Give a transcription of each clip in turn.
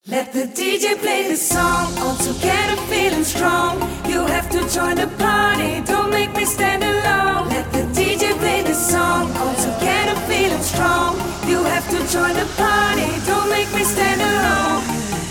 Let the DJ play the song, all together feeling strong. You have to join the party, don't make me stand alone. Let the DJ play the song, all together feeling strong. You have to join the party, don't make me stand alone.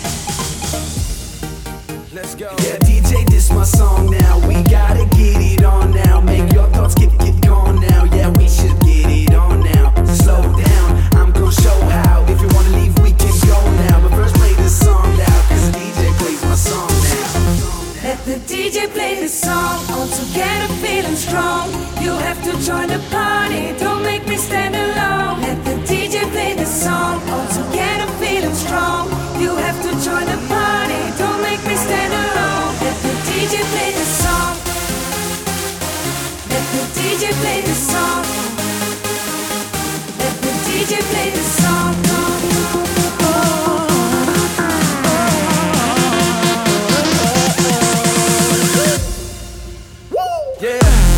Let's go. Yeah, DJ, this my song now. We gotta get it on now. Make your thoughts get gone now. Yeah, we should get it on now. Slow down, I'm gonna show how. If you wanna leave, we can go now. But first play this song loud, cause the DJ plays my song now. Let the DJ play the song, all together feeling strong. You have to join the party, don't make me stand alone. Let the DJ play the song, all together feeling strong. You have to join the party, don't make me stand alone. Let the DJ play the song. Let the DJ play the song. Let the DJ play the song. Yeah.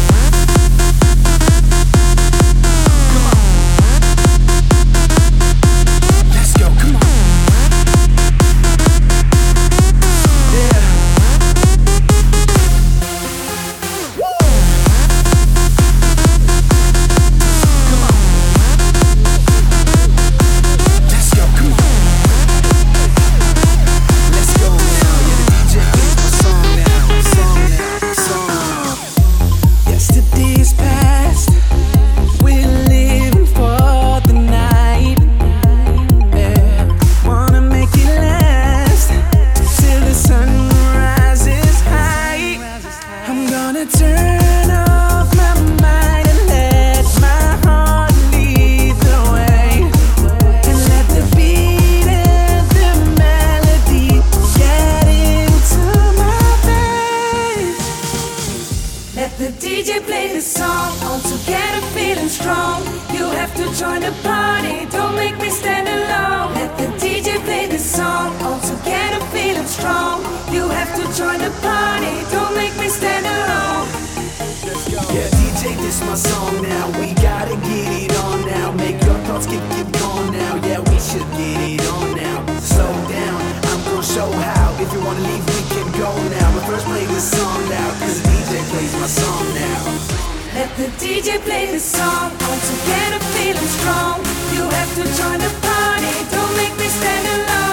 Turn off my mind and let my heart lead the way. And let the beat and the melody get into my face. Let the DJ play the song, all together feeling strong. You have to join the party, don't make me stand alone. Let the DJ play the song, all together feeling strong. You have to join the party, don't make me stand alone. Yeah, DJ, this my song now. We gotta get it on now. Make your thoughts get gone now. Yeah, we should get it on now. Slow down, I'm gonna show how. If you wanna leave, we can go now. But first play this song loud, cause the DJ plays my song now. Let the DJ play the song, all together feeling strong. You have to join the party, don't make me stand alone.